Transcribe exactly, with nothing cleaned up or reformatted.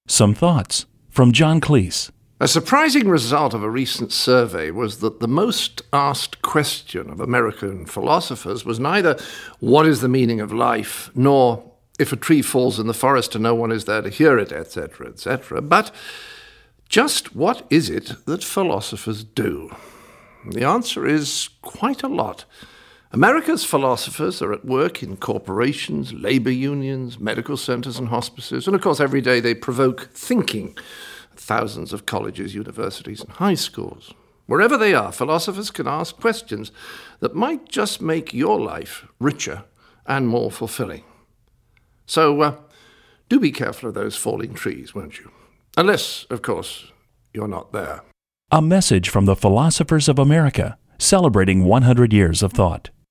Some thoughts from John Cleese. A surprising result of a recent survey was that the most asked question of American philosophers was neither what is the meaning of life, nor if a tree falls in the forest and no one is there to hear it, et cetera, et cetera, but just what is it that philosophers do? The answer is quite a lot. America's philosophers are at work in corporations, labor unions, medical centers and hospices, and of course every day they provoke thinking at thousands of colleges, universities and high schools. Wherever they are, philosophers can ask questions that might just make your life richer and more fulfilling. So uh, do be careful of those falling trees, won't you? Unless, of course, you're not there. A message from the Philosophers of America, celebrating one hundred years of thought.